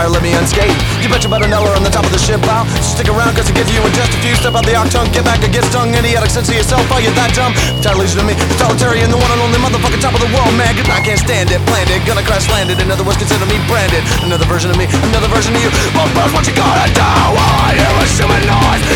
fire, let me unscathed. You bet your butt $1 on the top of the ship, pal. Stick around, cause it gives you in just a few. Step out the octung, get back or get stung. Idiotic sense of yourself, are you that dumb? Title leisure to me, totalitarian, the one and only motherfucking top of the world, man. Goodbye, can't stand it, planned it, gonna crash landed. In other words, consider me branded. Another version of me, another version of you. Both birds, what you gonna do? I hear a human noise.